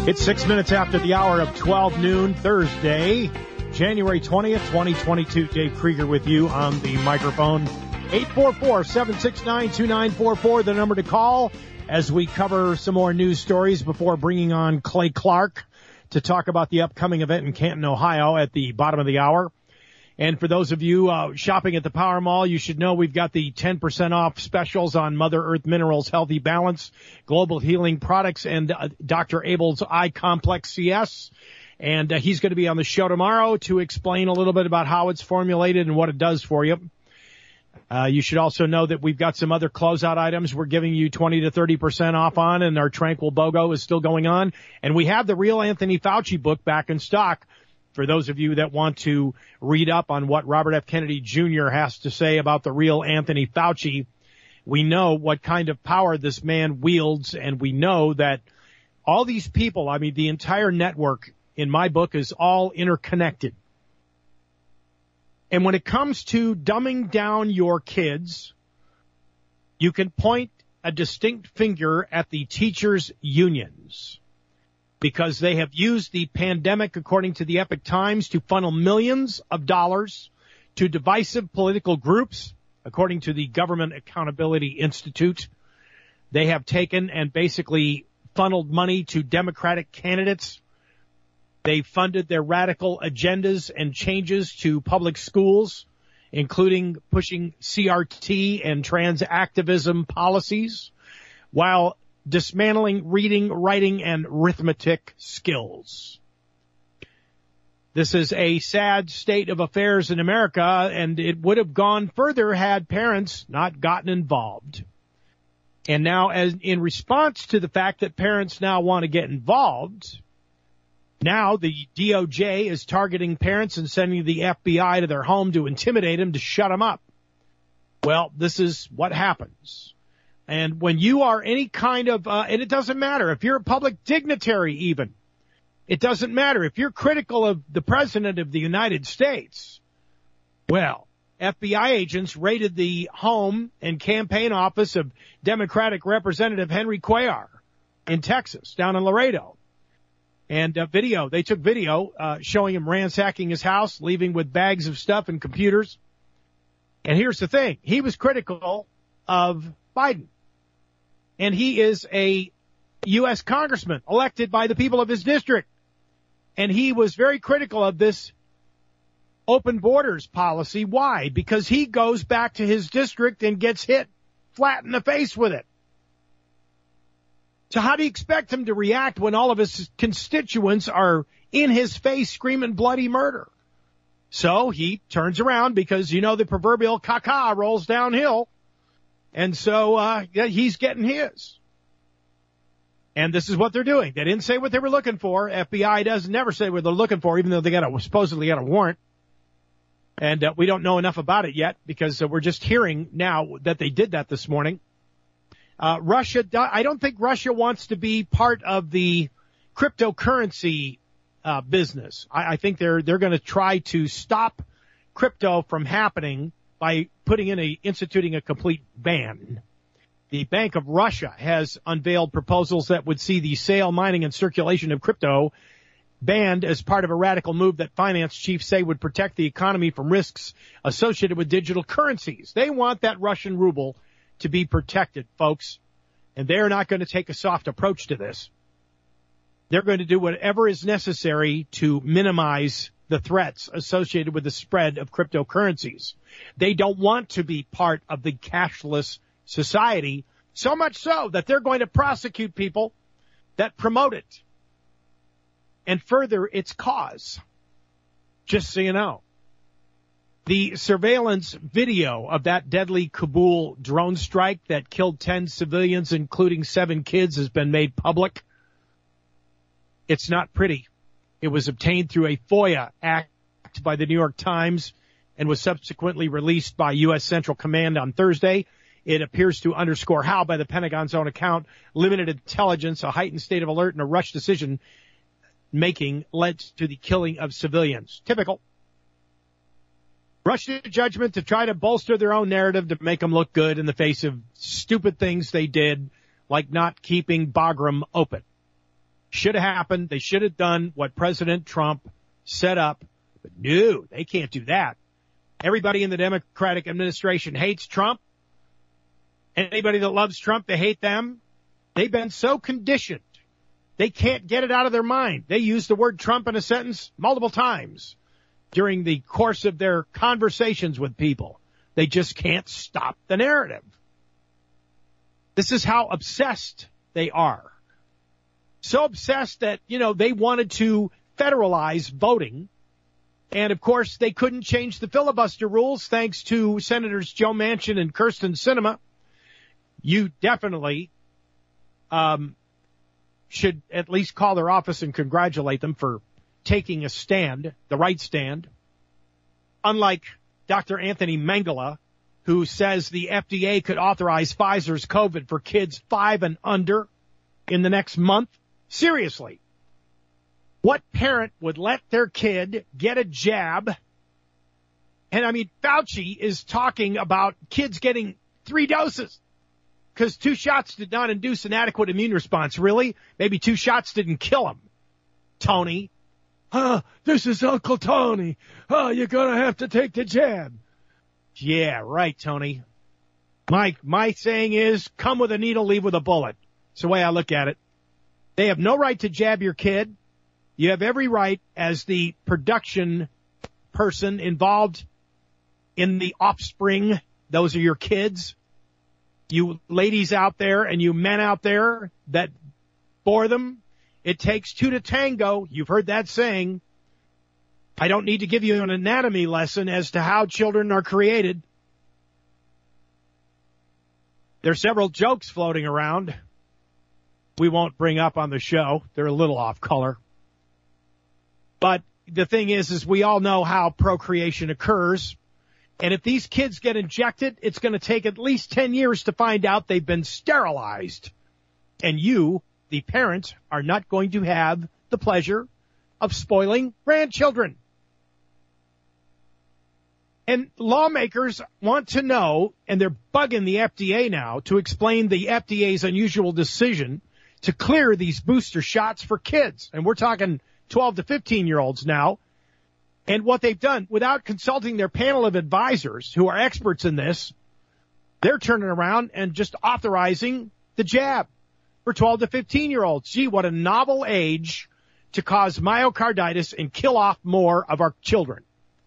It's 6 minutes after the hour of 12 noon, Thursday, January 20th, 2022. Dave Krieger with you on the microphone. 844-769-2944, the number to call as we cover some more news stories before bringing on Clay Clark to talk about the upcoming event in Canton, Ohio at the bottom of the hour. And for those of you shopping at the Power Mall, you should know we've got the 10% off specials on Mother Earth Minerals Healthy Balance, Global Healing Products, and Dr. Abel's Eye Complex CS. And he's going to be on the show tomorrow to explain a little bit about how it's formulated and what it does for you. You should also know that we've got some other closeout items we're giving you 20 to 30% off on, and our Tranquil BOGO is still going on. And we have the Real Anthony Fauci book back in stock for those of you that want to read up on what Robert F. Kennedy Jr. has to say about the real Anthony Fauci. We know what kind of power this man wields, and we know that all these people, I mean, the entire network in my book is all interconnected. And when it comes to dumbing down your kids, you can point a distinct finger at the teachers' unions, because they have used the pandemic, according to the Epoch Times, to funnel millions of dollars to divisive political groups, according to the Government Accountability Institute. They have taken and basically funneled money to Democratic candidates. They funded their radical agendas and changes to public schools, including pushing CRT and trans activism policies, while dismantling reading, writing, and arithmetic skills. This is a sad state of affairs in America, and it would have gone further had parents not gotten involved. And now, as in response to the fact that parents now want to get involved, now the DOJ is targeting parents and sending the FBI to their home to intimidate them, to shut them up. Well, this is what happens. And when you are any kind of, and it doesn't matter if you're a public dignitary even, it doesn't matter if you're critical of the President of the United States. Well, FBI agents raided the home and campaign office of Democratic Representative Henry Cuellar in Texas, down in Laredo. And they took video showing him ransacking his house, leaving with bags of stuff and computers. And here's the thing. He was critical of Biden. And he is a U.S. congressman elected by the people of his district. And he was very critical of this open borders policy. Why? Because he goes back to his district and gets hit flat in the face with it. So how do you expect him to react when all of his constituents are in his face screaming bloody murder? So he turns around because, you know, the proverbial caca rolls downhill. And so he's getting his. And this is what they're doing. They didn't say what they were looking for. FBI doesn't never say what they're looking for, even though they supposedly got a warrant. And we don't know enough about it yet because we're just hearing now that they did that this morning. Russia, I don't think Russia wants to be part of the cryptocurrency business. I think they're going to try to stop crypto from happening by instituting a complete ban. The Bank of Russia has unveiled proposals that would see the sale, mining, and circulation of crypto banned as part of a radical move that finance chiefs say would protect the economy from risks associated with digital currencies. They want that Russian ruble to be protected, folks, and they're not going to take a soft approach to this. They're going to do whatever is necessary to minimize the threats associated with the spread of cryptocurrencies. They don't want to be part of the cashless society, so much so that they're going to prosecute people that promote it and further its cause. Just so you know. The surveillance video of that deadly Kabul drone strike that killed 10 civilians, including 7 kids, has been made public. It's not pretty. It was obtained through a FOIA act by the New York Times and was subsequently released by U.S. Central Command on Thursday. It appears to underscore how, by the Pentagon's own account, limited intelligence, a heightened state of alert, and a rushed decision-making led to the killing of civilians. Typical. Rushed to judgment to try to bolster their own narrative to make them look good in the face of stupid things they did, like not keeping Bagram open. Should have happened. They should have done what President Trump set up. But no, they can't do that. Everybody in the Democratic administration hates Trump. Anybody that loves Trump, they hate them. They've been so conditioned. They can't get it out of their mind. They use the word Trump in a sentence multiple times during the course of their conversations with people. They just can't stop the narrative. This is how obsessed they are. So obsessed that, they wanted to federalize voting. And, of course, they couldn't change the filibuster rules thanks to Senators Joe Manchin and Kyrsten Sinema. You definitely should at least call their office and congratulate them for taking a stand, the right stand. Unlike Dr. Anthony Mengele, who says the FDA could authorize Pfizer's COVID for kids 5 and under in the next month. Seriously, what parent would let their kid get a jab? And Fauci is talking about kids getting 3 doses because 2 shots did not induce an adequate immune response. Really? Maybe 2 shots didn't kill him. Tony. This is Uncle Tony. You're going to have to take the jab. Yeah, right, Tony. My saying is, come with a needle, leave with a bullet. It's the way I look at it. They have no right to jab your kid. You have every right as the production person involved in the offspring. Those are your kids. You ladies out there and you men out there that bore them. It takes 2 to tango. You've heard that saying. I don't need to give you an anatomy lesson as to how children are created. There are several jokes floating around we won't bring up on the show. They're a little off color. But the thing is we all know how procreation occurs. And if these kids get injected, it's going to take at least 10 years to find out they've been sterilized. And you, the parent, are not going to have the pleasure of spoiling grandchildren. And lawmakers want to know, and they're bugging the FDA now to explain the FDA's unusual decision to clear these booster shots for kids. And we're talking 12 to 15-year-olds now. And what they've done, without consulting their panel of advisors who are experts in this, they're turning around and just authorizing the jab for 12 to 15-year-olds. Gee, what a novel age to cause myocarditis and kill off more of our children.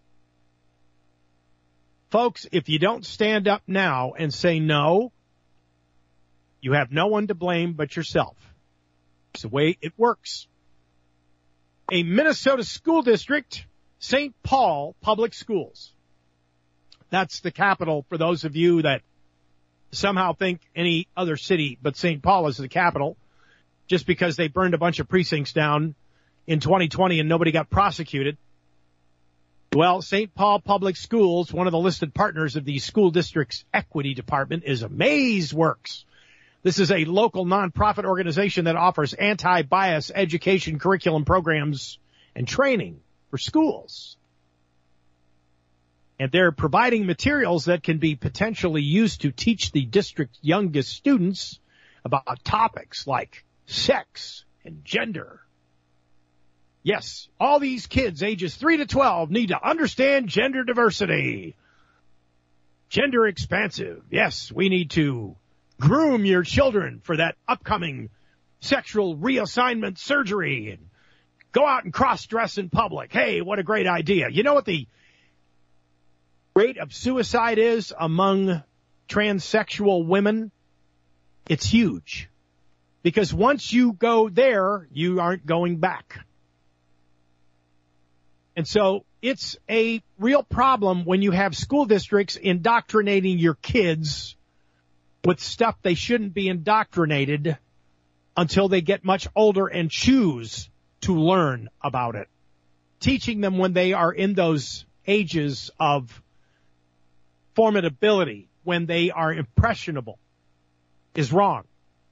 Folks, if you don't stand up now and say no, you have no one to blame but yourself. It's the way it works. A Minnesota school district, St. Paul Public Schools. That's the capital for those of you that somehow think any other city but St. Paul is the capital just because they burned a bunch of precincts down in 2020 and nobody got prosecuted. Well, St. Paul Public Schools, one of the listed partners of the school district's equity department, is AmazeWorks. This is a local nonprofit organization that offers anti-bias education curriculum programs and training for schools. And they're providing materials that can be potentially used to teach the district's youngest students about topics like sex and gender. Yes, all these kids ages 3 to 12 need to understand gender diversity. Gender expansive. Yes, we need to groom your children for that upcoming sexual reassignment surgery and go out and cross-dress in public. Hey, what a great idea. You know what the rate of suicide is among transsexual women? It's huge. Because once you go there, you aren't going back. And so it's a real problem when you have school districts indoctrinating your kids with stuff they shouldn't be indoctrinated until they get much older and choose to learn about it. Teaching them when they are in those ages of formidability, when they are impressionable, is wrong.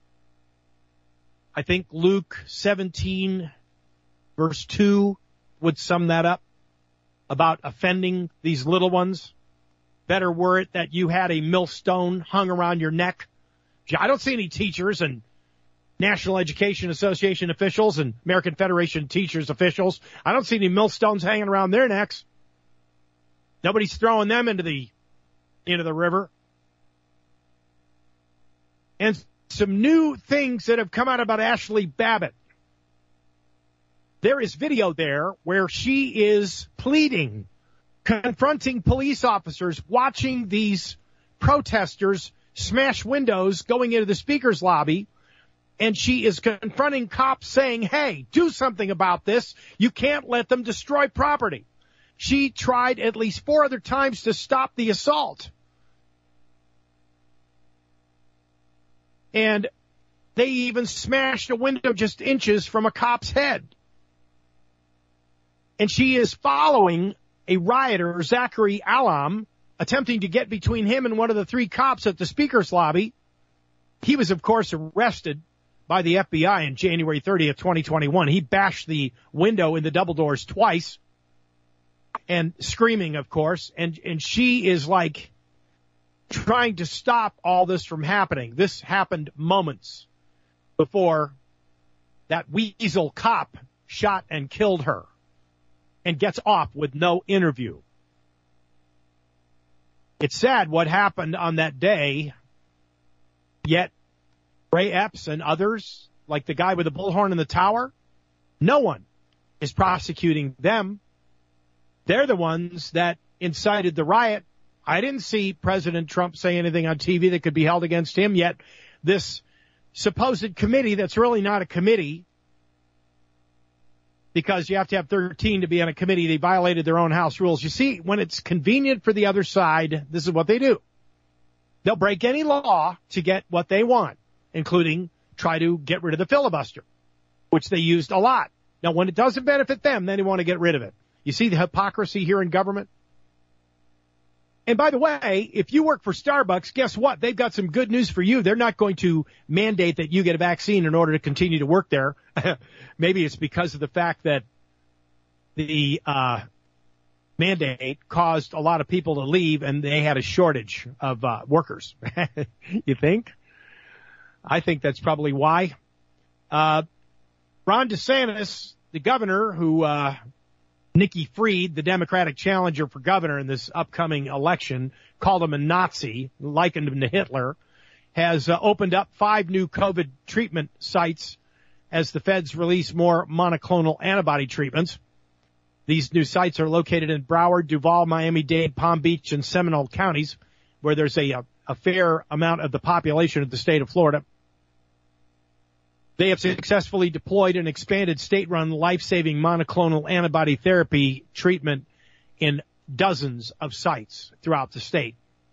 I think Luke 17, verse 2, would sum that up about offending these little ones. Better were it that you had a millstone hung around your neck. I don't see any teachers and National Education Association officials and American Federation of Teachers officials. I don't see any millstones hanging around their necks. Nobody's throwing them into the river. And some new things that have come out about Ashley Babbitt. There is video there where she is pleading, confronting police officers, watching these protesters smash windows going into the speaker's lobby, and she is confronting cops saying, hey, do something about this. You can't let them destroy property. She tried at least 4 other times to stop the assault. And they even smashed a window just inches from a cop's head. And she is following a rioter, Zachary Alam, attempting to get between him and one of the 3 cops at the speaker's lobby. He was, of course, arrested by the FBI on January 30th, 2021. He bashed the window in the double doors twice and screaming, of course. And she is like trying to stop all this from happening. This happened moments before that weasel cop shot and killed her and gets off with no interview. It's sad what happened on that day, yet Ray Epps and others, like the guy with the bullhorn in the tower, no one is prosecuting them. They're the ones that incited the riot. I didn't see President Trump say anything on TV that could be held against him, yet this supposed committee that's really not a committee, because you have to have 13 to be on a committee. They violated their own House rules. You see, when it's convenient for the other side, this is what they do. They'll break any law to get what they want, including try to get rid of the filibuster, which they used a lot. Now, when it doesn't benefit them, then they want to get rid of it. You see the hypocrisy here in government? And by the way, if you work for Starbucks, guess what? They've got some good news for you. They're not going to mandate that you get a vaccine in order to continue to work there. Maybe it's because of the fact that the mandate caused a lot of people to leave and they had a shortage of workers. You think? I think that's probably why. Ron DeSantis, the governor who Nikki Fried, the Democratic challenger for governor in this upcoming election, called him a Nazi, likened him to Hitler, has opened up 5 new COVID treatment sites as the feds release more monoclonal antibody treatments. These new sites are located in Broward, Duval, Miami-Dade, Palm Beach, and Seminole counties, where there's a fair amount of the population of the state of Florida. They have successfully deployed an expanded state-run life-saving monoclonal antibody therapy treatment in dozens of sites throughout the state.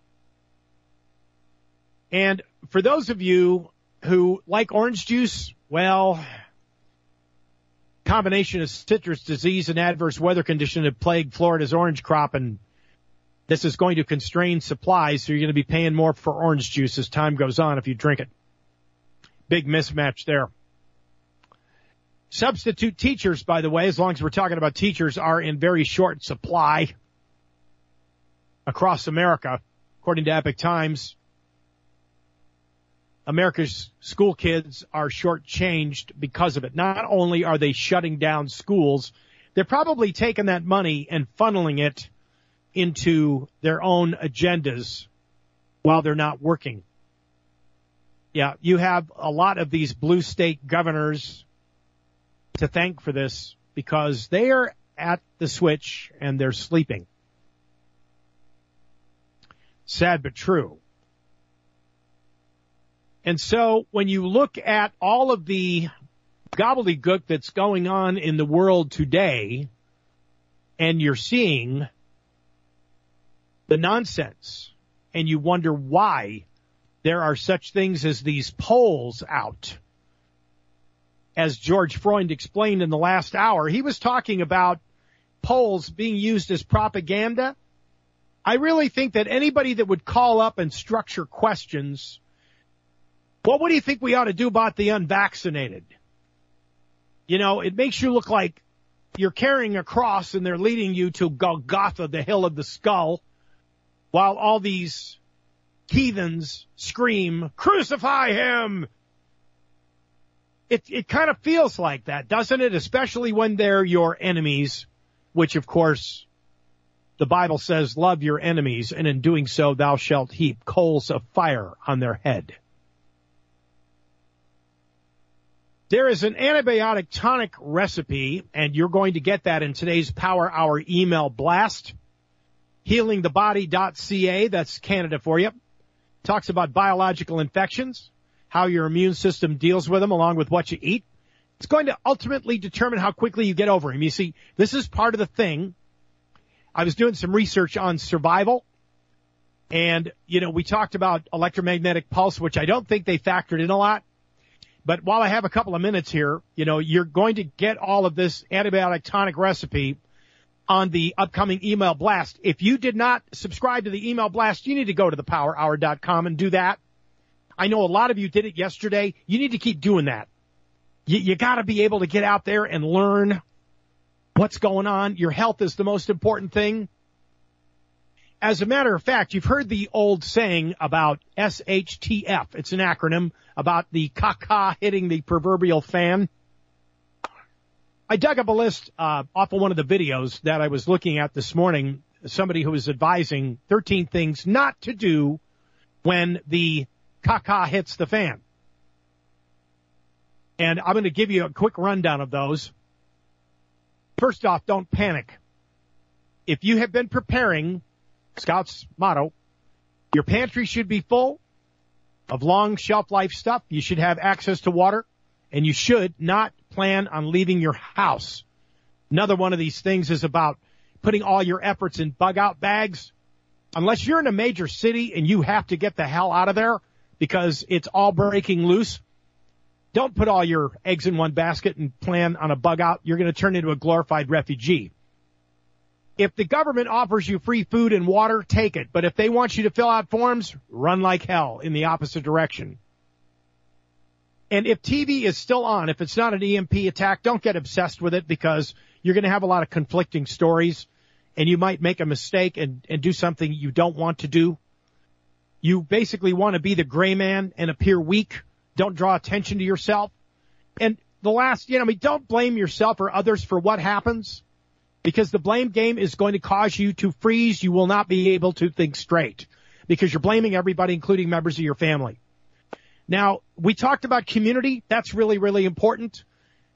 And for those of you who like orange juice, well, combination of citrus disease and adverse weather condition have plagued Florida's orange crop, and this is going to constrain supplies, so you're going to be paying more for orange juice as time goes on if you drink it. Big mismatch there. Substitute teachers, by the way, as long as we're talking about teachers, are in very short supply across America. According to Epoch Times, America's school kids are shortchanged because of it. Not only are they shutting down schools, they're probably taking that money and funneling it into their own agendas while they're not working. Yeah, you have a lot of these blue state governors to thank for this because they are at the switch and they're sleeping. Sad but true. And so when you look at all of the gobbledygook that's going on in the world today, and you're seeing the nonsense, and you wonder why there are such things as these polls out. As George Freund explained in the last hour, he was talking about polls being used as propaganda. I really think that anybody that would call up and structure questions, well, what do you think we ought to do about the unvaccinated? You know, it makes you look like you're carrying a cross and they're leading you to Golgotha, the hill of the skull, while all these heathens scream, "Crucify him!" It kind of feels like that, doesn't it? Especially when they're your enemies, which, of course, the Bible says, love your enemies, and in doing so, thou shalt heap coals of fire on their head. There is an antibiotic tonic recipe, and you're going to get that in today's Power Hour email blast. HealingTheBody.ca, that's Canada for you. Talks about biological infections, how your immune system deals with them, along with what you eat. It's going to ultimately determine how quickly you get over them. You see, this is part of the thing. I was doing some research on survival, and, we talked about electromagnetic pulse, which I don't think they factored in a lot. But while I have a couple of minutes here, you're going to get all of this antibiotic tonic recipe on the upcoming email blast. If you did not subscribe to the email blast, you need to go to thepowerhour.com and do that. I know a lot of you did it yesterday. You need to keep doing that. You got to be able to get out there and learn what's going on. Your health is the most important thing. As a matter of fact, you've heard the old saying about SHTF. It's an acronym about the caca hitting the proverbial fan. I dug up a list off of one of the videos that I was looking at this morning, somebody who was advising 13 things not to do when the caca hits the fan. And I'm going to give you a quick rundown of those. First off, don't panic. If you have been preparing, Scout's motto, your pantry should be full of long shelf life stuff. You should have access to water, and you should not plan on leaving your house. Another one of these things is about putting all your efforts in bug out bags. Unless you're in a major city and you have to get the hell out of there because it's all breaking loose, don't put all your eggs in one basket and plan on a bug out. You're going to turn into a glorified refugee. If the government offers you free food and water, take it. But if they want you to fill out forms, run like hell in the opposite direction. And if TV is still on, if it's not an EMP attack, don't get obsessed with it because you're going to have a lot of conflicting stories and you might make a mistake and do something you don't want to do. You basically want to be the gray man and appear weak. Don't draw attention to yourself. And the last, don't blame yourself or others for what happens. Because the blame game is going to cause you to freeze. You will not be able to think straight because you're blaming everybody, including members of your family. Now, we talked about community. That's really, really important.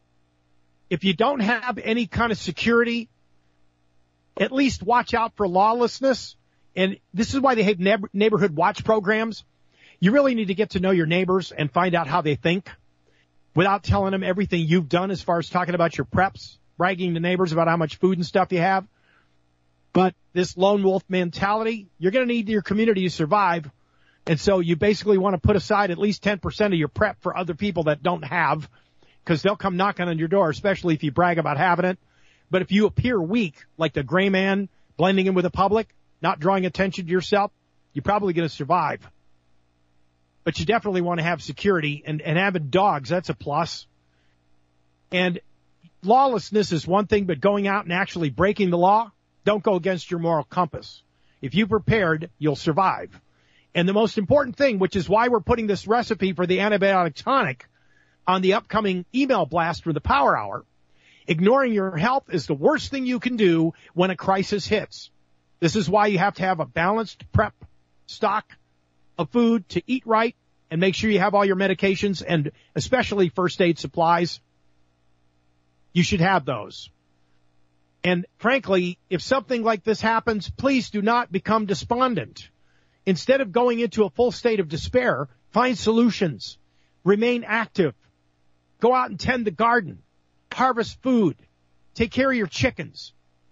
If you don't have any kind of security, at least watch out for lawlessness. And this is why they have neighborhood watch programs. You really need to get to know your neighbors and find out how they think without telling them everything you've done as far as talking about your preps, bragging to neighbors about how much food and stuff you have. But this lone wolf mentality, you're going to need your community to survive. And so you basically want to put aside at least 10% of your prep for other people that don't have, because they'll come knocking on your door, especially if you brag about having it. But if you appear weak, like the gray man, blending in with the public, not drawing attention to yourself, you're probably going to survive. But you definitely want to have security, and having dogs, that's a plus. And lawlessness is one thing, but going out and actually breaking the law, don't go against your moral compass. If you prepared, you'll survive. And the most important thing, which is why we're putting this recipe for the antibiotic tonic on the upcoming email blast for the Power Hour, ignoring your health is the worst thing you can do when a crisis hits. This is why you have to have a balanced prep stock of food to eat right and make sure you have all your medications and especially first aid supplies. You should have those. And frankly, if something like this happens, please do not become despondent. Instead of going into a full state of despair, find solutions. Remain active. Go out and tend the garden. Harvest food. Take care of your chickens.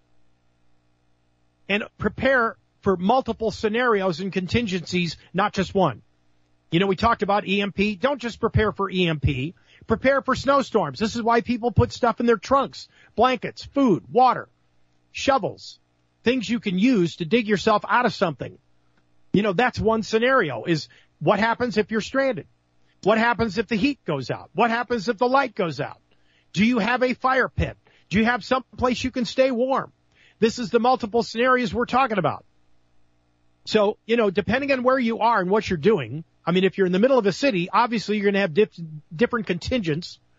And prepare for multiple scenarios and contingencies, not just one. We talked about EMP. Don't just prepare for EMP. Prepare for snowstorms. This is why people put stuff in their trunks. Blankets, food, water, shovels, things you can use to dig yourself out of something. That's one scenario, is what happens if you're stranded? What happens if the heat goes out? What happens if the light goes out? Do you have a fire pit? Do you have some place you can stay warm? This is the multiple scenarios we're talking about. So, depending on where you are and what you're doing, if you're in the middle of a city, obviously you're going to have different contingents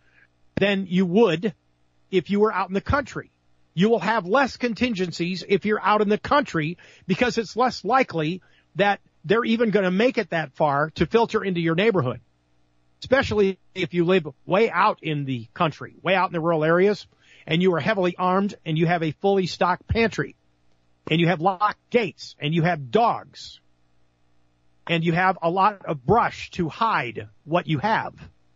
than you would if you were out in the country. You will have less contingencies if you're out in the country because it's less likely that they're even going to make it that far to filter into your neighborhood, especially if you live way out in the country, way out in the rural areas, and you are heavily armed and you have a fully stocked pantry and you have locked gates and you have dogs and you have a lot of brush to hide what you have.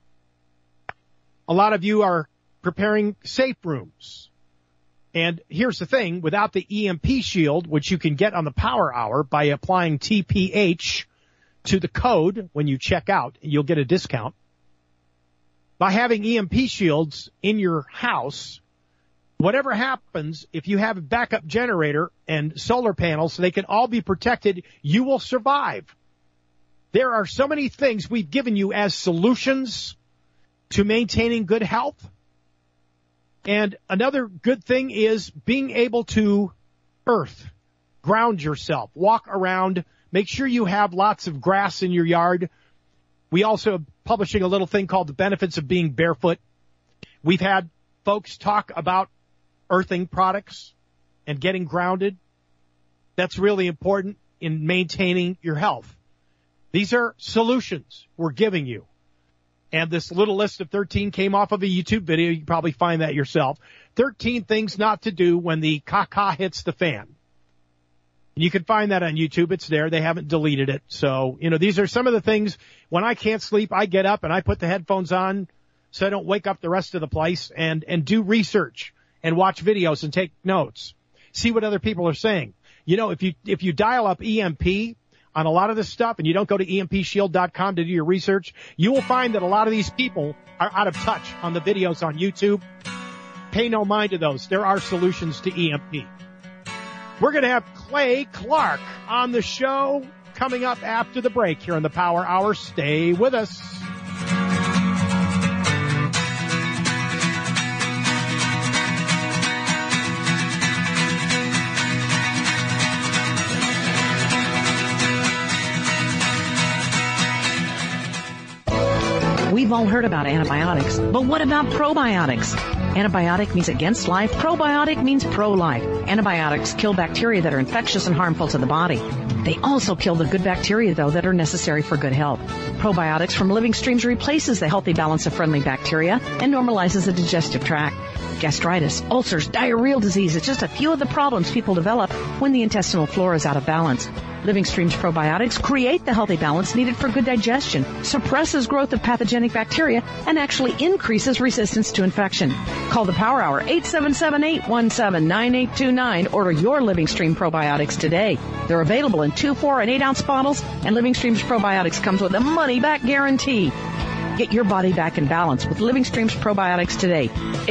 A lot of you are preparing safe rooms. And here's the thing, without the EMP shield, which you can get on the Power Hour by applying TPH to the code when you check out, you'll get a discount. By having EMP shields in your house, whatever happens, if you have a backup generator and solar panels, they can all be protected, you will survive. There are so many things we've given you as solutions to maintaining good health. And another good thing is being able to ground yourself, walk around, make sure you have lots of grass in your yard. We also are publishing a little thing called The Benefits of Being Barefoot. We've had folks talk about earthing products and getting grounded. That's really important in maintaining your health. These are solutions we're giving you. And this little list of 13 came off of a YouTube video. You can probably find that yourself. 13 things not to do when the caca hits the fan. And you can find that on YouTube. It's there. They haven't deleted it. So, these are some of the things. When I can't sleep, I get up and I put the headphones on so I don't wake up the rest of the place and do research and watch videos and take notes. See what other people are saying. If you dial up EMP on a lot of this stuff and you don't go to EMPshield.com to do your research, you will find that a lot of these people are out of touch on the videos on YouTube. Pay no mind to those. There are solutions to EMP. We're going to have Clay Clark on the show coming up after the break here on the Power Hour. Stay with us. We've all heard about antibiotics, but what about probiotics? Antibiotic means against life. Probiotic means pro-life. Antibiotics kill bacteria that are infectious and harmful to the body. They also kill the good bacteria, though, that are necessary for good health. Probiotics from Living Streams replaces the healthy balance of friendly bacteria and normalizes the digestive tract. Gastritis, ulcers, diarrheal disease is just a few of the problems people develop when the intestinal flora is out of balance. Living Streams probiotics create the healthy balance needed for good digestion, suppresses growth of pathogenic bacteria, and actually increases resistance to infection. Call the Power Hour, 877-817-9829. Order your Living Stream probiotics today. They're available in 2, 4, and 8-ounce bottles, and Living Streams probiotics comes with a money-back guarantee. Get your body back in balance with Living Streams probiotics today.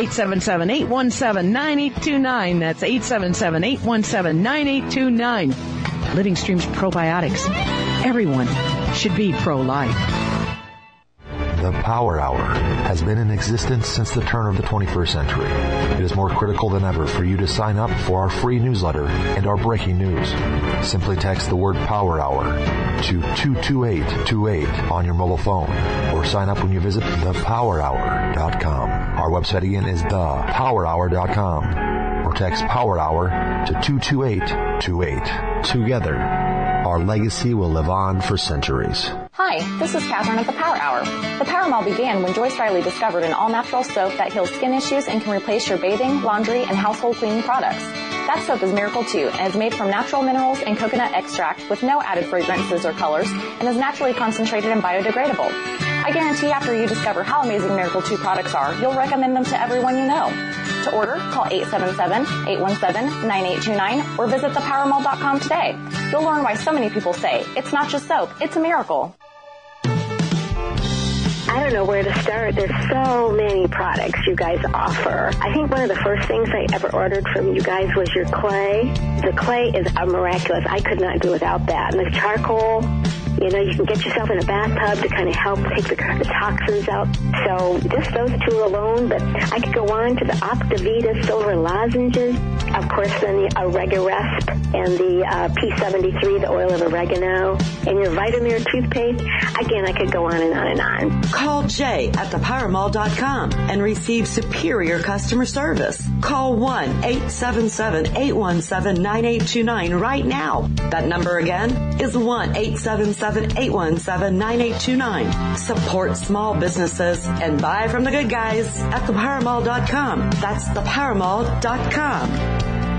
877-817-9829. That's 877-817-9829. Living Streams probiotics. Everyone should be pro-life. The Power Hour has been in existence since the turn of the 21st century. It is more critical than ever for you to sign up for our free newsletter and our breaking news. Simply text the word Power Hour to 22828 on your mobile phone or sign up when you visit thepowerhour.com. Our website again is thepowerhour.com or text Power Hour to 22828. Together, our legacy will live on for centuries. Hi, this is Catherine at the Power Hour. The Power Mall began when Joyce Riley discovered an all-natural soap that heals skin issues and can replace your bathing, laundry, and household cleaning products. That soap is Miracle 2 and is made from natural minerals and coconut extract with no added fragrances or colors and is naturally concentrated and biodegradable. I guarantee after you discover how amazing Miracle 2 products are, you'll recommend them to everyone you know. To order, call 877-817-9829 or visit thepowermall.com today. You'll learn why so many people say, it's not just soap, it's a miracle. I don't know where to start. There's so many products you guys offer. I think one of the first things I ever ordered from you guys was your clay. The clay is miraculous. I could not do without that. And the charcoal, You know, you can get yourself in a bathtub to kind of help take the toxins out. So just those two alone, but I could go on to the Optivita Silver Lozenges. Of course, then the Oregarest and the P73, the oil of oregano, and your Vitamir toothpaste. Again, I could go on and on and on. Call Jay at thepowermall.com and receive superior customer service. Call 1-877-817-9829 right now. That number again is 1-877-817-9829. Support small businesses and buy from the good guys at thepowermall.com. That's thepowermall.com.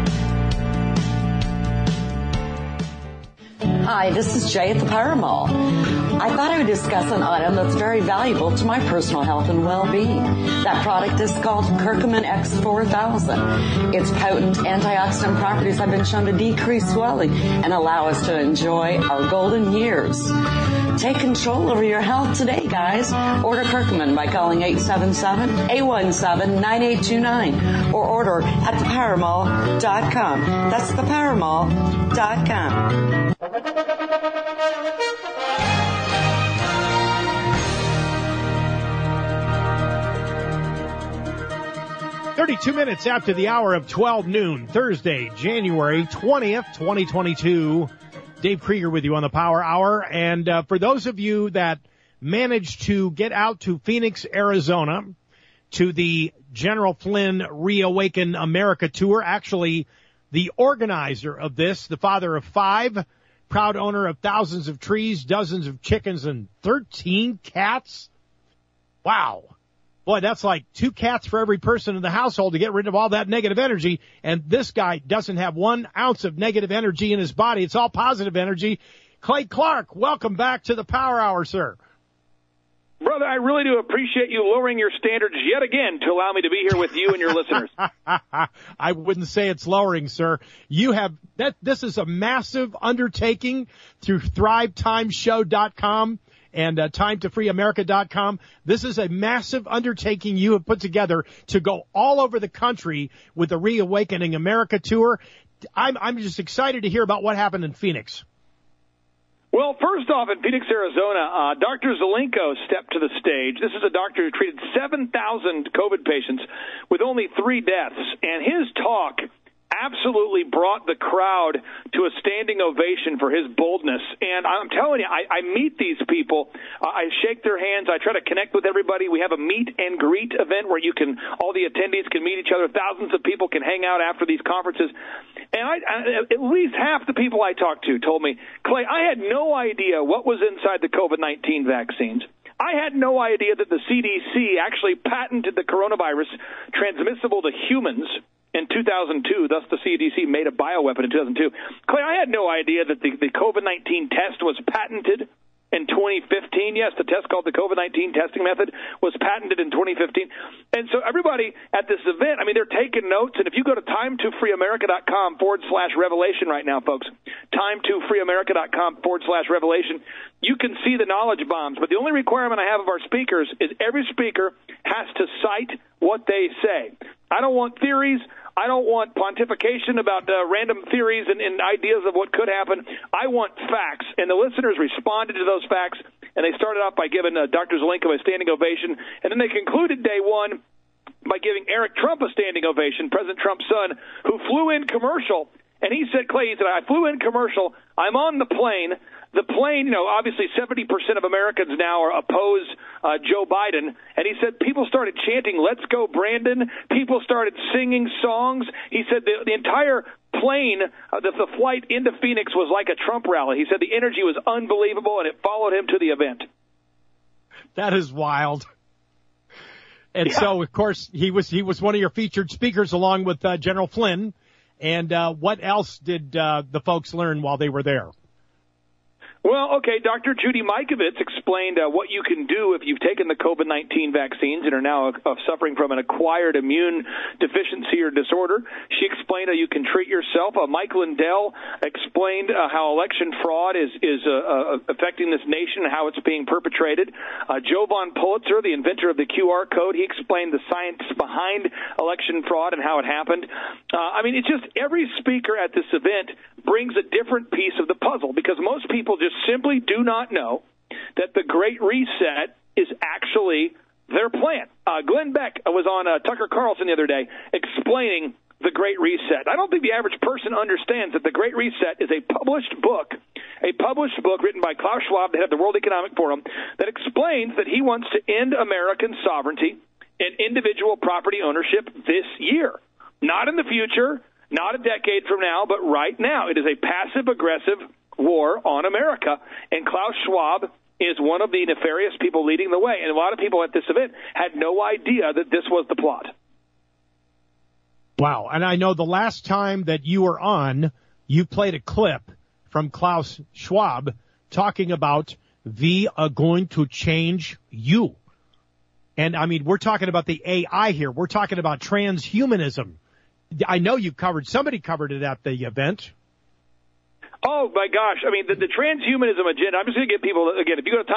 Hi, this is Jay at the Power Mall. I thought I would discuss an item that's very valuable to my personal health and well-being. That product is called Curcumin X4000. Its potent antioxidant properties have been shown to decrease swelling and allow us to enjoy our golden years. Take control over your health today, guys. Order Curcumin by calling 877-817-9829 or order at thepowermall.com. That's thepowermall.com. 32 minutes after the hour of 12 noon, Thursday, January 20th, 2022. Dave Krieger with you on the Power Hour. And for those of you that managed to get out to Phoenix, Arizona, to the General Flynn Reawaken America Tour, actually the organizer of this, the father of 5, proud owner of thousands of trees, dozens of chickens, and 13 cats. Wow. Boy, that's like 2 cats for every person in the household to get rid of all that negative energy. And this guy doesn't have 1 ounce of negative energy in his body. It's all positive energy. Clay Clark, welcome back to the Power Hour, sir. Brother, I really do appreciate you lowering your standards yet again to allow me to be here with you and your listeners. I wouldn't say it's lowering, sir. You have that. This is a massive undertaking through ThriveTimeshow.com and TimeToFreeAmerica.com. This is a massive undertaking you have put together to go all over the country with the Reawakening America Tour. I'm just excited to hear about what happened in Phoenix. Well, first off, in Phoenix, Arizona, Dr. Zelenko stepped to the stage. This is a doctor who treated 7,000 COVID patients with only 3 deaths, and his talk absolutely brought the crowd to a standing ovation for his boldness. And I'm telling you, I meet these people. I shake their hands. I try to connect with everybody. We have a meet and greet event where all the attendees can meet each other. Thousands of people can hang out after these conferences. And at least half the people I talked to told me, Clay, I had no idea what was inside the COVID-19 vaccines. I had no idea that the CDC actually patented the coronavirus transmissible to humans in 2002, thus the CDC made a bioweapon in 2002. Clay, I had no idea that the COVID-19 test was patented in 2015. Yes, the test called the COVID-19 testing method was patented in 2015. And so everybody at this event, I mean, they're taking notes. And if you go to TimeToFreeAmerica.com/revelation right now, folks, TimeToFreeAmerica.com/revelation, you can see the knowledge bombs. But the only requirement I have of our speakers is every speaker has to cite what they say. I don't want theories. I don't want pontification about random theories and ideas of what could happen. I want facts. And the listeners responded to those facts, and they started off by giving Dr. Zelenko a standing ovation, and then they concluded day one by giving Eric Trump a standing ovation, President Trump's son, who flew in commercial. And he said, Clay, I flew in commercial. I'm on the plane. The plane, obviously 70% of Americans now are oppose Joe Biden. And he said people started chanting, "Let's go, Brandon." People started singing songs. He said the entire plane, the flight into Phoenix was like a Trump rally. He said the energy was unbelievable, and it followed him to the event. That is wild. And so, of course, he was one of your featured speakers along with General Flynn. And what else did the folks learn while they were there? Well, okay, Dr. Judy Mikovits explained what you can do if you've taken the COVID-19 vaccines and are now suffering from an acquired immune deficiency or disorder. She explained how you can treat yourself. Mike Lindell explained how election fraud is affecting this nation and how it's being perpetrated. Jovan Pulitzer, the inventor of the QR code, he explained the science behind election fraud and how it happened. It's just every speaker at this event brings a different piece of the puzzle, because most people just simply do not know that the Great Reset is actually their plan. Glenn Beck was on Tucker Carlson the other day explaining the Great Reset. I don't think the average person understands that the Great Reset is a published book written by Klaus Schwab, the head of the World Economic Forum, that explains that he wants to end American sovereignty and individual property ownership this year. Not in the future, not a decade from now, but right now. It is a passive-aggressive war on America, and Klaus Schwab is one of the nefarious people leading the way. And a lot of people at this event had no idea that this was the plot. Wow. And I know the last time that you were on, you played a clip from Klaus Schwab talking about we are going to change you. And, I mean, we're talking about the AI here. We're talking about transhumanism. I know somebody covered it at the event. Oh, my gosh. I mean, the transhumanism agenda, I'm just going to give people, again, if you go to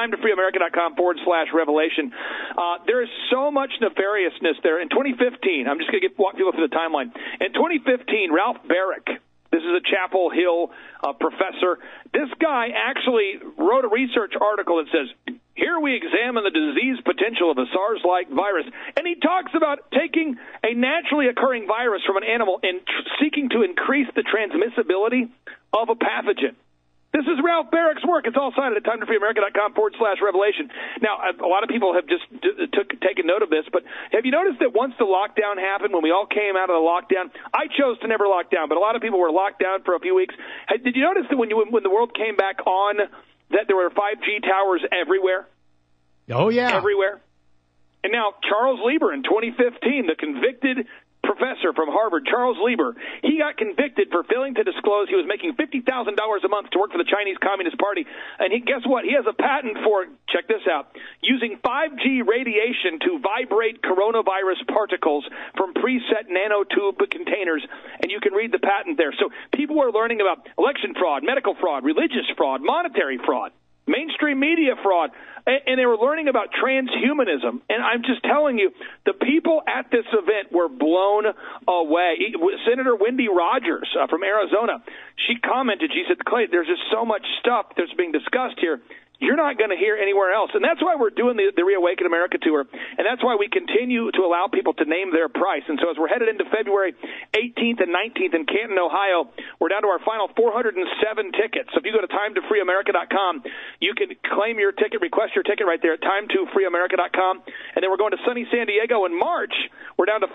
timetofreeamerica.com/revelation, there is so much nefariousness there. In 2015, I'm just going to walk people through the timeline. In 2015, Ralph Barrick, this is a Chapel Hill professor, this guy actually wrote a research article that says, here we examine the disease potential of a SARS-like virus. And he talks about taking a naturally occurring virus from an animal and seeking to increase the transmissibility of a pathogen. This is Ralph Barrick's work. It's all cited at timetofreeamerica.com/revelation. Now, a lot of people have just taken note of this, but have you noticed that once the lockdown happened, when we all came out of the lockdown, I chose to never lock down, but a lot of people were locked down for a few weeks. Did you notice that when the world came back on, that there were 5G towers everywhere? Oh, yeah. Everywhere. And now Charles Lieber in 2015, the convicted professor from Harvard, Charles Lieber, he got convicted for failing to disclose he was making $50,000 a month to work for the Chinese Communist Party. And guess what? He has a patent for, check this out, using 5G radiation to vibrate coronavirus particles from preset nanotube containers. And you can read the patent there. So people are learning about election fraud, medical fraud, religious fraud, monetary fraud, mainstream media fraud, and they were learning about transhumanism. And I'm just telling you, the people at this event were blown away. Senator Wendy Rogers from Arizona, she commented, she said, Clay, there's just so much stuff that's being discussed here you're not going to hear anywhere else. And that's why we're doing the Reawaken America tour, and that's why we continue to allow people to name their price. And so as we're headed into February 18th and 19th in Canton, Ohio, we're down to our final 407 tickets. So if you go to timetofreeamerica.com, you can claim your ticket, request your ticket right there at timetofreeamerica.com. And then we're going to sunny San Diego in March. We're down to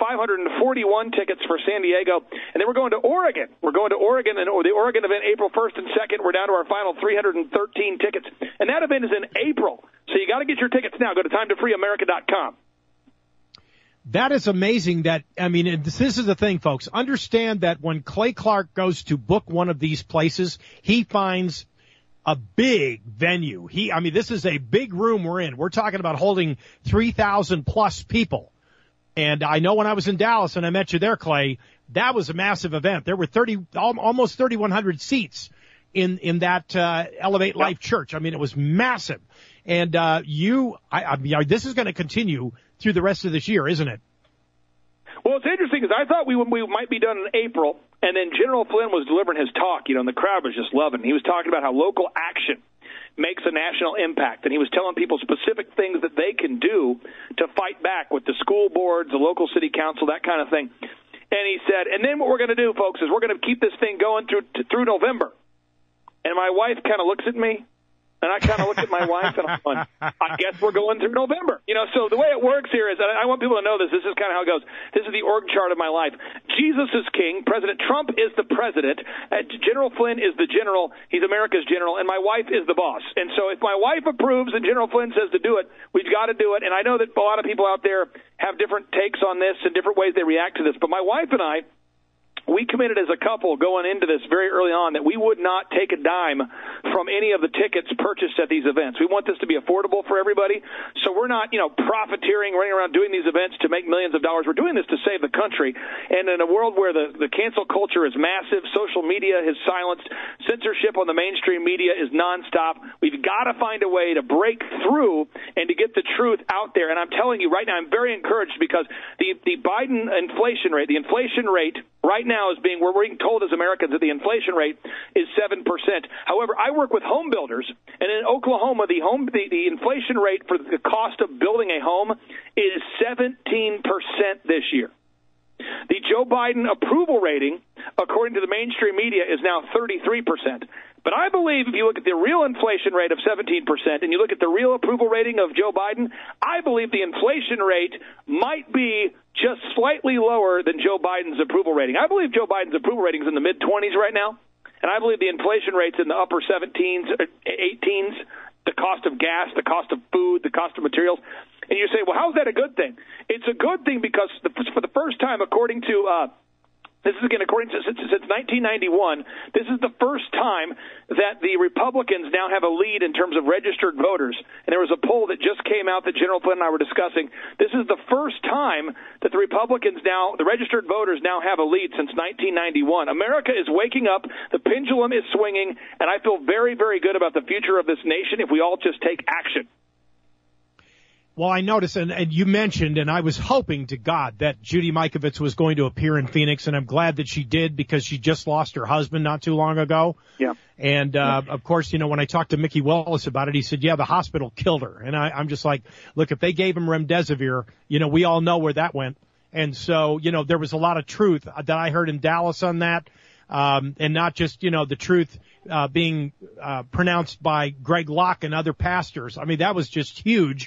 541 tickets for San Diego. And then we're going to Oregon. We're going to Oregon, and the Oregon event April 1st and 2nd. We're down to our final 313 tickets. And that event is in April. So you got to get your tickets now. Go to timetofreeamerica.com. That is amazing. This is the thing, folks. Understand that when Clay Clark goes to book one of these places, he finds a big venue. This is a big room we're in. We're talking about holding 3,000 plus people. And I know when I was in Dallas and I met you there, Clay, that was a massive event. There were almost 3,100 seats in that Elevate Life Church. It was massive. And this is going to continue through the rest of this year, isn't it? Well, it's interesting because I thought we might be done in April, and then General Flynn was delivering his talk, and the crowd was just loving it. He was talking about how local action makes a national impact, and he was telling people specific things that they can do to fight back with the school boards, the local city council, that kind of thing. And he said, and then what we're going to do, folks, is we're going to keep this thing going through November. And my wife kind of looks at me, and I kind of look at my wife, and I'm going, I guess we're going through November. So the way it works here is, and I want people to know this. This is kind of how it goes. This is the org chart of my life. Jesus is king. President Trump is the president. General Flynn is the general. He's America's general. And my wife is the boss. And so if my wife approves and General Flynn says to do it, we've got to do it. And I know that a lot of people out there have different takes on this and different ways they react to this. But my wife and I, we committed as a couple going into this very early on that we would not take a dime from any of the tickets purchased at these events. We want this to be affordable for everybody. So we're not, profiteering, running around doing these events to make millions of dollars. We're doing this to save the country. And in a world where the cancel culture is massive, social media is silenced, censorship on the mainstream media is nonstop, we've got to find a way to break through and to get the truth out there. And I'm telling you right now, I'm very encouraged because the Biden inflation rate right now we're being told as Americans that the inflation rate is 7%. However, I work with home builders, and in Oklahoma, the inflation rate for the cost of building a home is 17% this year. The Joe Biden approval rating, according to the mainstream media, is now 33%. But I believe if you look at the real inflation rate of 17% and you look at the real approval rating of Joe Biden, I believe the inflation rate might be just slightly lower than Joe Biden's approval rating. I believe Joe Biden's approval rating is in the mid-20s right now, and I believe the inflation rate's in the upper 17s, 18s, the cost of gas, the cost of food, the cost of materials. And you say, well, how's that a good thing? It's a good thing because for the first time, according to this is, again, according to since 1991, this is the first time that the Republicans now have a lead in terms of registered voters. And there was a poll that just came out that General Flynn and I were discussing. This is the first time that the Republicans now, the registered voters now have a lead since 1991. America is waking up. The pendulum is swinging. And I feel very, very good about the future of this nation if we all just take action. Well, I noticed, and you mentioned, and I was hoping to God that Judy Mikovits was going to appear in Phoenix, and I'm glad that she did because she just lost her husband not too long ago. Yeah. And, of course, when I talked to Mickey Wallace about it, he said, yeah, the hospital killed her. And I'm just like, look, if they gave him remdesivir, we all know where that went. And so, there was a lot of truth that I heard in Dallas on that. And not just, the truth being pronounced by Greg Locke and other pastors. I mean, that was just huge.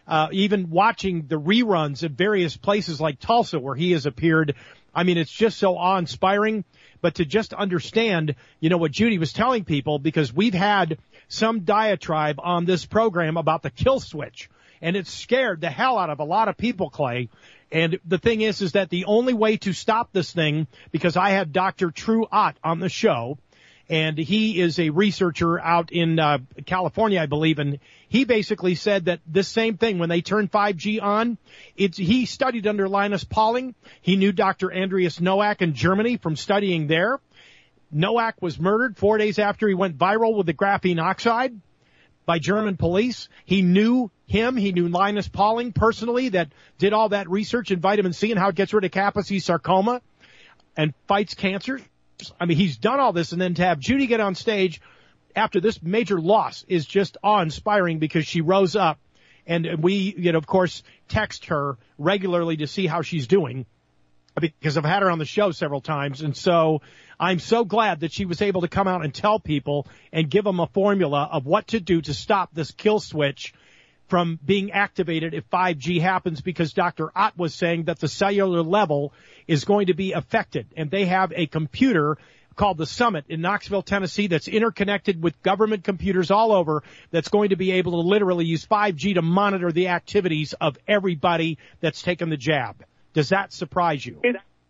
Even watching the reruns at various places like Tulsa where he has appeared, I mean, it's just so awe-inspiring. But to just understand, what Judy was telling people, because we've had some diatribe on this program about the kill switch, and it scared the hell out of a lot of people, Clay. And the thing is that the only way to stop this thing, because I had Dr. True Ott on the show, and he is a researcher out in California, I believe, and he basically said that this same thing, when they turned 5G on, he studied under Linus Pauling. He knew Dr. Andreas Nowak in Germany from studying there. Nowak was murdered 4 days after he went viral with the graphene oxide by German police. He knew him. He knew Linus Pauling personally that did all that research in vitamin C and how it gets rid of Kaposi sarcoma and fights cancer. I mean, he's done all this, and then to have Judy get on stage after this major loss is just awe-inspiring because she rose up, and we, of course, text her regularly to see how she's doing because I've had her on the show several times, and so I'm so glad that she was able to come out and tell people and give them a formula of what to do to stop this kill switch from being activated if 5G happens, because Dr. Ott was saying that the cellular level is going to be affected. And they have a computer called the Summit in Knoxville, Tennessee, that's interconnected with government computers all over, that's going to be able to literally use 5G to monitor the activities of everybody that's taken the jab. Does that surprise you?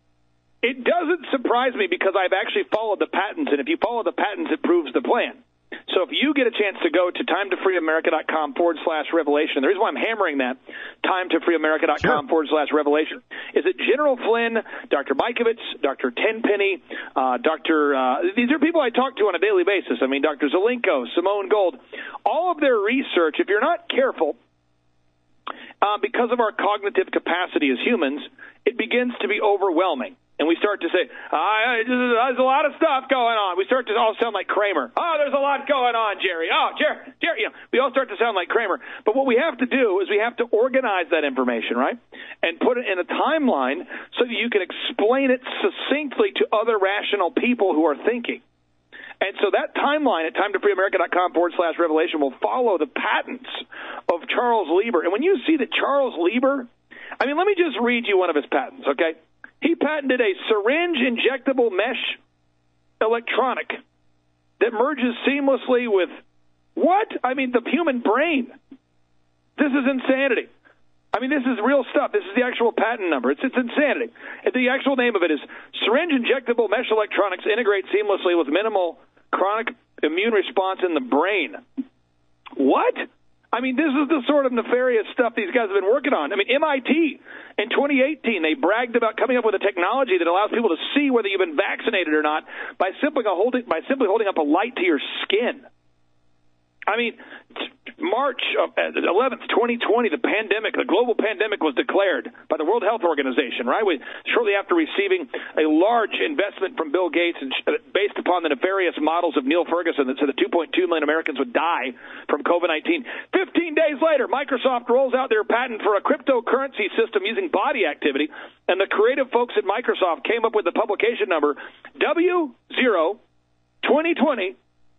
It doesn't surprise me because I've actually followed the patents, and if you follow the patents, it proves the plan. So if you get a chance to go to timetofreeamerica.com/revelation, the reason why I'm hammering that, timetofreeamerica.com/revelation, is that General Flynn, Dr. Mikovits, Dr. Tenpenny, these are people I talk to on a daily basis. I mean, Dr. Zelenko, Simone Gold, all of their research, if you're not careful, because of our cognitive capacity as humans, it begins to be overwhelming. And we start to say, there's a lot of stuff going on. We start to all sound like Kramer. Oh, there's a lot going on, Jerry. Oh, Jerry. We all start to sound like Kramer. But what we have to do is we have to organize that information, right, and put it in a timeline so that you can explain it succinctly to other rational people who are thinking. And so that timeline at timetofreeamerica.com/revelation will follow the patents of Charles Lieber. And when you see that Charles Lieber, I mean, let me just read you one of his patents, okay? He patented a syringe injectable mesh electronic that merges seamlessly with what? I mean, the human brain. This is insanity. I mean, this is real stuff. This is the actual patent number. It's insanity. The actual name of it is syringe injectable mesh electronics integrate seamlessly with minimal chronic immune response in the brain. What? I mean, this is the sort of nefarious stuff these guys have been working on. I mean, MIT in 2018, they bragged about coming up with a technology that allows people to see whether you've been vaccinated or not by simply holding up a light to your skin. I mean, March 11th, 2020, the global pandemic was declared by the World Health Organization, right? Shortly after receiving a large investment from Bill Gates and based upon the nefarious models of Neil Ferguson that said that 2.2 million Americans would die from COVID-19. 15 days later, Microsoft rolls out their patent for a cryptocurrency system using body activity, and the creative folks at Microsoft came up with the publication number W0-2020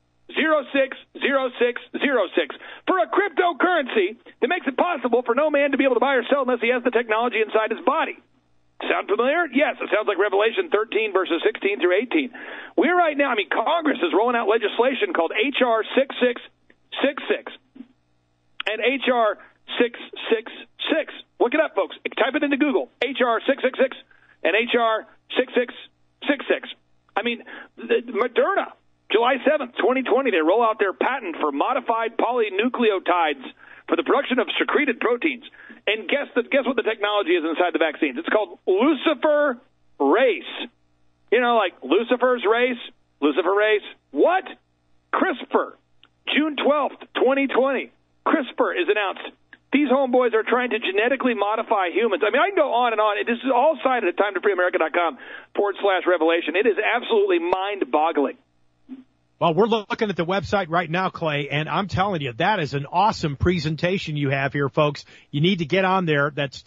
060606 for a cryptocurrency that makes it possible for no man to be able to buy or sell unless he has the technology inside his body. Sound familiar? Yes, it sounds like Revelation 13, verses 16 through 18. We're right now, Congress is rolling out legislation called H.R. 6666 and H.R. 666. Look it up, folks. Type it into Google. H.R. 666 and H.R. 6666. Moderna, July 7th, 2020, they roll out their patent for modified polynucleotides for the production of secreted proteins. And guess what the technology is inside the vaccines? It's called Lucifer Race. Like Lucifer's race, Lucifer Race. What? CRISPR. June 12th, 2020. CRISPR is announced. These homeboys are trying to genetically modify humans. I can go on and on. This is all cited at TimeToFreeAmerica.com/revelation. It is absolutely mind-boggling. Well, we're looking at the website right now, Clay, and I'm telling you, that is an awesome presentation you have here, folks. You need to get on there. That's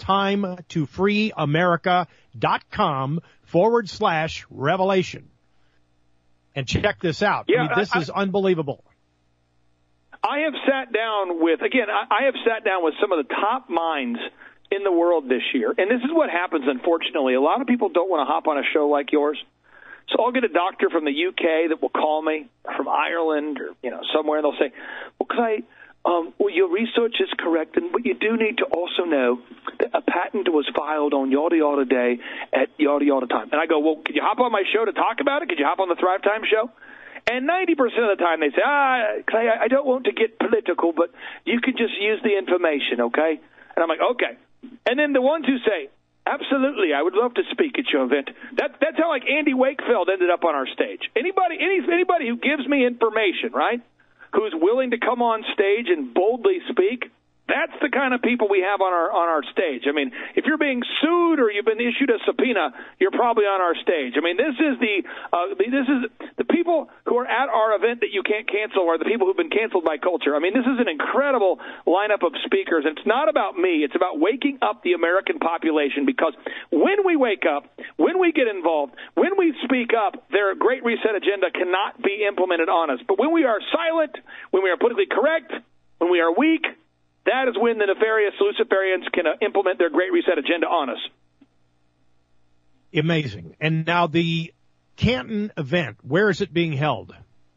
TimeToFreeAmerica.com/revelation. And check this out. Yeah, this is unbelievable. I have sat down with some of the top minds in the world this year. And this is what happens, unfortunately. A lot of people don't want to hop on a show like yours. So I'll get a doctor from the UK that will call me, from Ireland or somewhere, and they'll say, "Well, Clay, your research is correct, but you do need to also know that a patent was filed on yada yada day at yada yada time." And I go, "Well, could you hop on my show to talk about it? Could you hop on the Thrive Time show?" And 90% of the time they say, "Clay, I don't want to get political, but you can just use the information, okay?" And I'm like, "Okay." And then the ones who say, "Absolutely, I would love to speak at your event." That's how like Andy Wakefield ended up on our stage. Anybody who gives me information, right, who's willing to come on stage and boldly speak, that's the kind of people we have on our stage. If you're being sued or you've been issued a subpoena, you're probably on our stage. This is the people who are at our event that you can't cancel are the people who've been canceled by culture. This is an incredible lineup of speakers. It's not about me. It's about waking up the American population, because when we wake up, when we get involved, when we speak up, their Great Reset agenda cannot be implemented on us. But when we are silent, when we are politically correct, when we are weak, that is when the nefarious Luciferians can implement their Great Reset agenda on us. Amazing. And now the Canton event, where is it being held?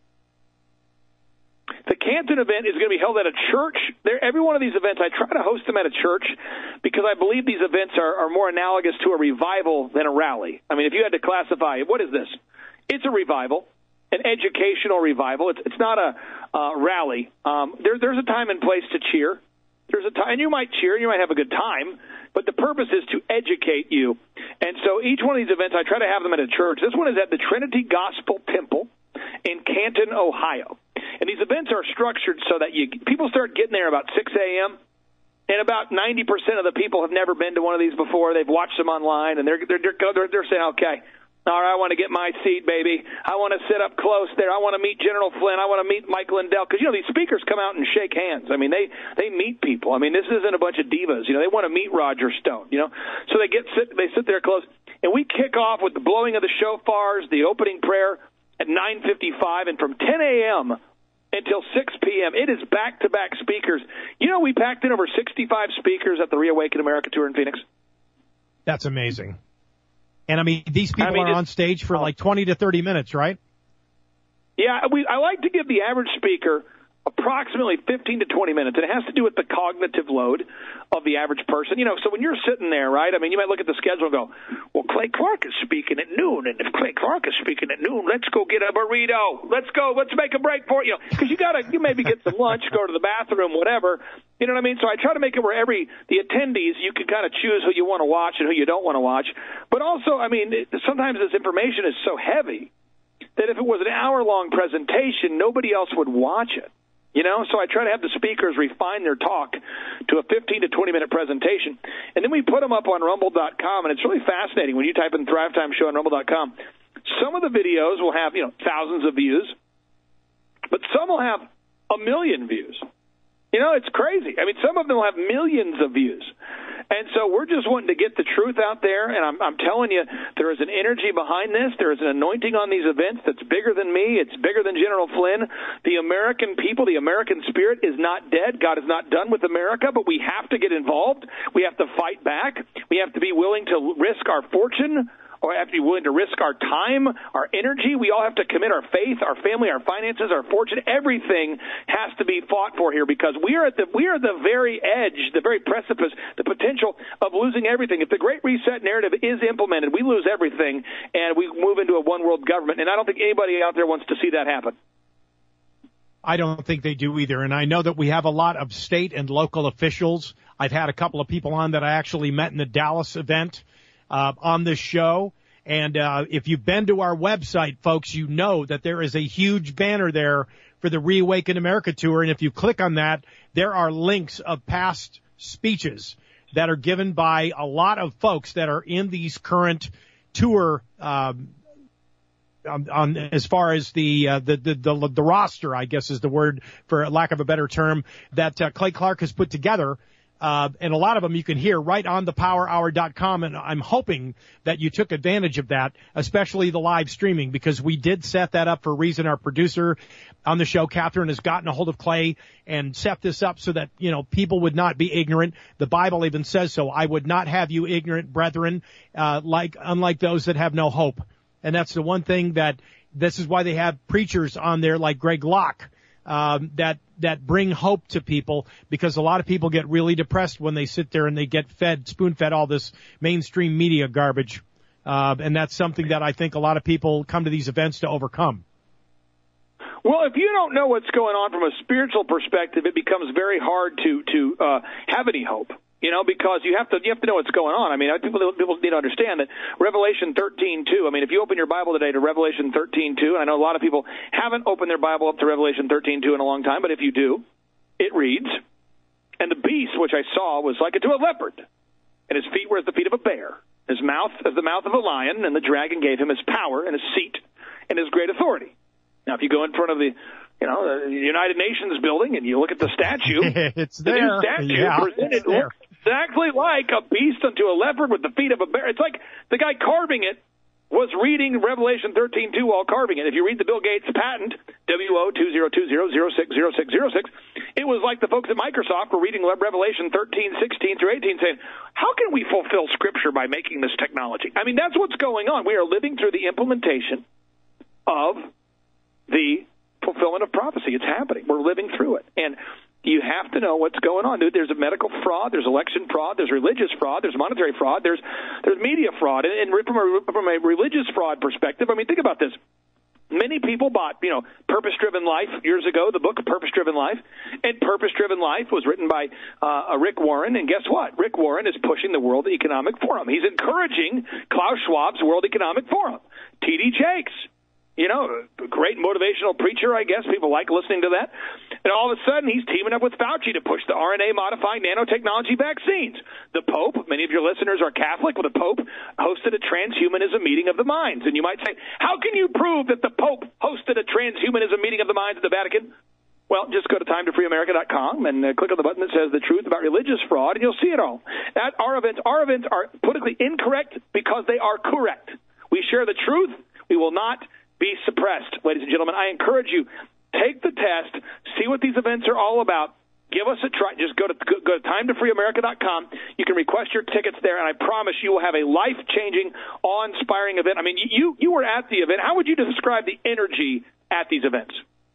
The Canton event is going to be held at a church. Every one of these events, I try to host them at a church because I believe these events are more analogous to a revival than a rally. If you had to classify it, what is this? It's a revival, an educational revival. It's not a rally. There's a time and place to cheer. There's a time, and you might cheer, and you might have a good time, but the purpose is to educate you. And so each one of these events, I try to have them at a church. This one is at the Trinity Gospel Temple in Canton, Ohio. And these events are structured so that people start getting there about 6 a.m., and about 90% of the people have never been to one of these before. They've watched them online, and they're saying, "Okay, all right, I want to get my seat, baby. I want to sit up close there. I want to meet General Flynn. I want to meet Mike Lindell." Because, these speakers come out and shake hands. They meet people. This isn't a bunch of divas. They want to meet Roger Stone, So they sit there close. And we kick off with the blowing of the shofars, the opening prayer at 9:55. And from 10 a.m. until 6 p.m., it is back-to-back speakers. We packed in over 65 speakers at the Reawaken America Tour in Phoenix. That's amazing. And, these people are on stage for like 20 to 30 minutes, right? Yeah, I like to give the average speaker approximately 15 to 20 minutes. And it has to do with the cognitive load of the average person. So when you're sitting there, right, you might look at the schedule and go, "Well, Clay Clark is speaking at noon. And if Clay Clark is speaking at noon, let's go get a burrito. Let's make a break for it." Because you maybe get some lunch, go to the bathroom, whatever. You know what I mean? So I try to make it where the attendees, you can kind of choose who you want to watch and who you don't want to watch. But also, sometimes this information is so heavy that if it was an hour-long presentation, nobody else would watch it. You know, so I try to have the speakers refine their talk to a 15 to 20-minute presentation. And then we put them up on Rumble.com, and it's really fascinating. When you type in Thrive Time Show on Rumble.com, some of the videos will have, thousands of views, but some will have 1 million views. It's crazy. I mean, some of them will have millions of views. And so we're just wanting to get the truth out there, and I'm telling you, there is an energy behind this. There is an anointing on these events that's bigger than me. It's bigger than General Flynn. The American people, the American spirit is not dead. God is not done with America, but we have to get involved. We have to fight back. We have to be willing to risk our fortune, or have to be willing to risk our time, our energy. We all have to commit our faith, our family, our finances, our fortune. Everything has to be fought for here, because we are the very edge, the very precipice, the potential of losing everything. If the Great Reset narrative is implemented, we lose everything, and we move into a one-world government. And I don't think anybody out there wants to see that happen. I don't think they do either. And I know that we have a lot of state and local officials. I've had a couple of people on that I actually met in the Dallas event on this show. And if you've been to our website, folks, you know that there is a huge banner there for the Reawaken America Tour. And if you click on that, there are links of past speeches that are given by a lot of folks that are in these current tour on as far as the roster, I guess is the word for lack of a better term, that Clay Clark has put together. And a lot of them you can hear right on thepowerhour.com, and I'm hoping that you took advantage of that, especially the live streaming, because we did set that up for a reason. Our producer on the show, Catherine, has gotten a hold of Clay and set this up so that, people would not be ignorant. The Bible even says so. I would not have you ignorant, brethren, unlike those that have no hope. And that's the one thing this is why they have preachers on there like Greg Locke, that bring hope to people, because a lot of people get really depressed when they sit there and they get spoon-fed all this mainstream media garbage. And that's something that I think a lot of people come to these events to overcome. Well, if you don't know what's going on from a spiritual perspective, it becomes very hard to have any hope. Because you have to know what's going on. I mean, people need to understand that Revelation 13:2. I mean, if you open your Bible today to Revelation 13:2, and I know a lot of people haven't opened their Bible up to Revelation 13:2 in a long time, but if you do, it reads, "And the beast which I saw was like unto a leopard, and his feet were as the feet of a bear, his mouth as the mouth of a lion, and the dragon gave him his power and his seat and his great authority." Now, if you go in front of the United Nations building and you look at the statue, it's there. The new statue presented looks exactly like a beast unto a leopard with the feet of a bear. It's like the guy carving it was reading Revelation 13:2 while carving it. If you read the Bill Gates patent, WO2020060606, it was like the folks at Microsoft were reading Revelation 13:16 through 18 saying, how can we fulfill Scripture by making this technology? I mean, that's what's going on. We are living through the implementation of the fulfillment of prophecy. It's happening. We're living through it. And you have to know what's going on, dude. There's a medical fraud, there's election fraud, there's religious fraud, there's monetary fraud, there's media fraud. And from a religious fraud perspective, I mean, think about this. Many people bought, Purpose-Driven Life years ago, the book Purpose-Driven Life. And Purpose-Driven Life was written by Rick Warren. And guess what? Rick Warren is pushing the World Economic Forum. He's encouraging Klaus Schwab's World Economic Forum. T.D. Jakes. A great motivational preacher, I guess. People like listening to that. And all of a sudden, he's teaming up with Fauci to push the RNA-modifying nanotechnology vaccines. The Pope, many of your listeners are Catholic, well, the Pope hosted a transhumanism meeting of the minds. And you might say, how can you prove that the Pope hosted a transhumanism meeting of the minds at the Vatican? Well, just go to TimeToFreeAmerica.com and click on the button that says the truth about religious fraud, and you'll see it all. Our events are politically incorrect because they are correct. We share the truth. We will not be suppressed, ladies and gentlemen. I encourage you, take the test, see what these events are all about. Give us a try. Just go to TimeToFreeAmerica.com. You can request your tickets there, and I promise you will have a life-changing, awe-inspiring event. I mean, you were at the event. How would you describe the energy at these events?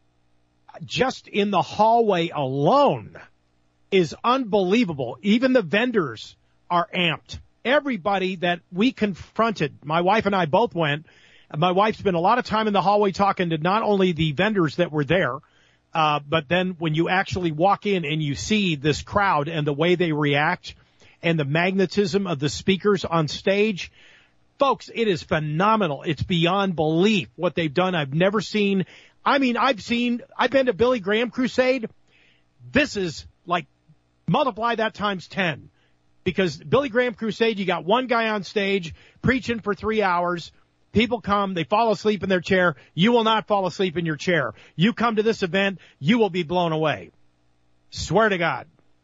Just in the hallway alone is unbelievable. Even the vendors are amped. Everybody that we confronted, my wife and I both went. My wife spent a lot of time in the hallway talking to not only the vendors that were there, but then when you actually walk in and you see this crowd and the way they react and the magnetism of the speakers on stage, folks, it is phenomenal. It's beyond belief what they've done. I've never seen I mean, I've been to Billy Graham Crusade. This is like multiply that times 10. Because Billy Graham Crusade, you got one guy on stage preaching for 3 hours. People come, they fall asleep in their chair. You will not fall asleep in your chair. You come to this event, you will be blown away. Swear to God.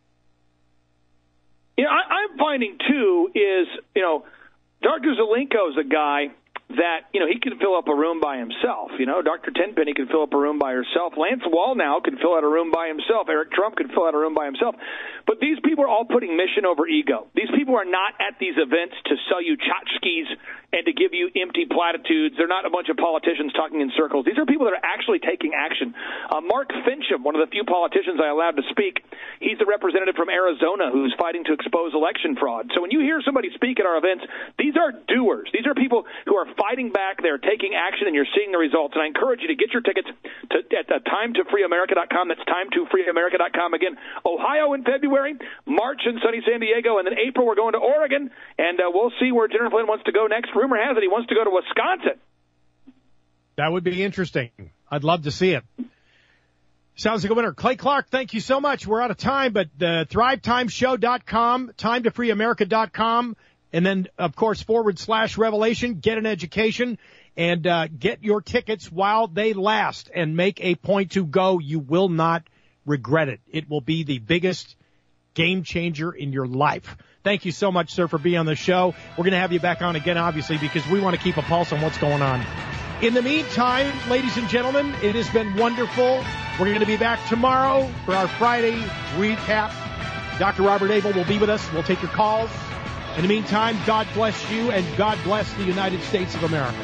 I'm finding, too, is, Dr. Zelenko is a guy that, he can fill up a room by himself. Dr. Tenpenny can fill up a room by herself. Lance Wallnau can fill out a room by himself. Eric Trump can fill out a room by himself. But these people are all putting mission over ego. These people are not at these events to sell you tchotchkes and to give you empty platitudes. They're not a bunch of politicians talking in circles. These are people that are actually taking action. Mark Fincham, one of the few politicians I allowed to speak, he's the representative from Arizona who's fighting to expose election fraud. So when you hear somebody speak at our events, these are doers. These are people who are fighting back. They're taking action, and you're seeing the results. And I encourage you to get your tickets at timetofreeamerica.com. That's timetofreeamerica.com. Again, Ohio in February, March in sunny San Diego, and then April we're going to Oregon, and we'll see where General Flynn wants to go next. Rumor has it he wants to go to Wisconsin. That would be interesting. I'd love to see it. Sounds like a winner. Clay Clark, thank you so much. We're out of time, but ThriveTimesShow.com, timetofreeamerica.com, and then, of course, /Revelation. Get an education and get your tickets while they last and make a point to go. You will not regret it. It will be the biggest game changer in your life. Thank you so much, sir, for being on the show. We're going to have you back on again, obviously, because we want to keep a pulse on what's going on. In the meantime, ladies and gentlemen, it has been wonderful. We're going to be back tomorrow for our Friday recap. Dr. Robert Abel will be with us. We'll take your calls. In the meantime, God bless you and God bless the United States of America.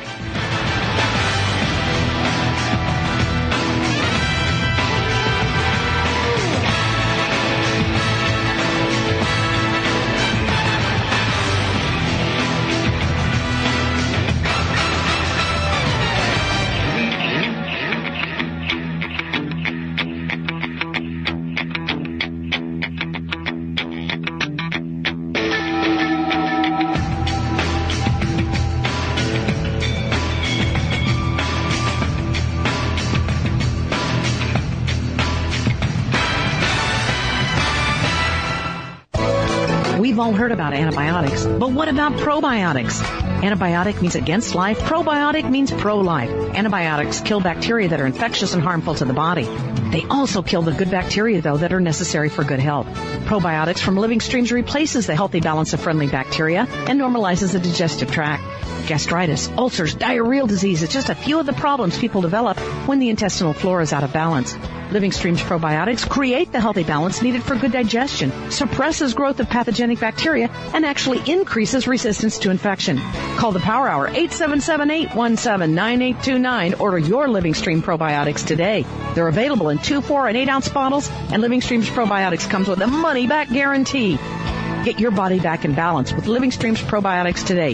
We've all heard about antibiotics, but what about probiotics? Antibiotic means against life. Probiotic means pro-life. Antibiotics kill bacteria that are infectious and harmful to the body. They also kill the good bacteria, though, that are necessary for good health. Probiotics from Living Streams replaces the healthy balance of friendly bacteria and normalizes the digestive tract. Gastritis, ulcers, diarrheal disease is just a few of the problems people develop when the intestinal flora is out of balance. Living Streams probiotics create the healthy balance needed for good digestion, suppresses growth of pathogenic bacteria, and actually increases resistance to infection. Call the Power Hour, 877-817-9829. Order your Living Stream probiotics today. They're available in 2, 4, and 8-ounce bottles, and Living Streams probiotics comes with a money-back guarantee. Get your body back in balance with Living Streams probiotics today.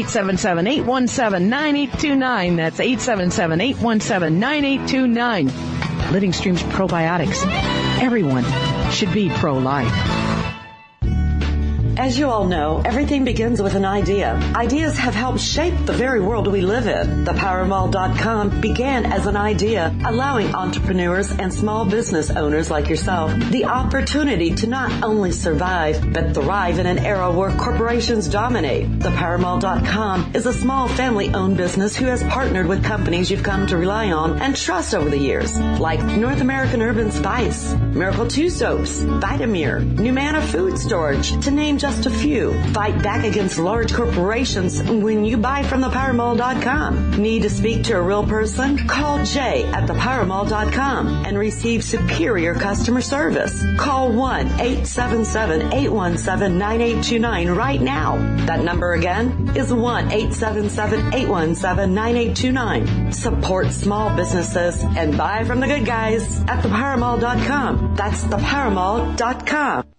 877-817-9829. That's 877-817-9829. Living Streams probiotics. Everyone should be pro-life. As you all know, everything begins with an idea. Ideas have helped shape the very world we live in. ThePowerMall.com began as an idea, allowing entrepreneurs and small business owners like yourself the opportunity to not only survive, but thrive in an era where corporations dominate. ThePowerMall.com is a small family-owned business who has partnered with companies you've come to rely on and trust over the years, like North American Urban Spice, Miracle 2 Soaps, Vitamir, Numana Food Storage, to name just a few. Fight back against large corporations when you buy from ThePowerMall.com. Need to speak to a real person? Call Jay at ThePowerMall.com and receive superior customer service. Call 1-877-817-9829 right now. That number again is 1-877-817-9829. Support small businesses and buy from the good guys at ThePowerMall.com. That's ThePowerMall.com.